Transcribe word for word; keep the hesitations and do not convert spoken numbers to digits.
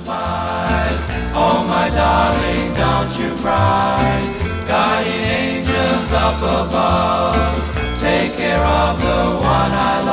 goodbye. Oh my darling, don't you cry. Guardian angels up above, take care of the one I love.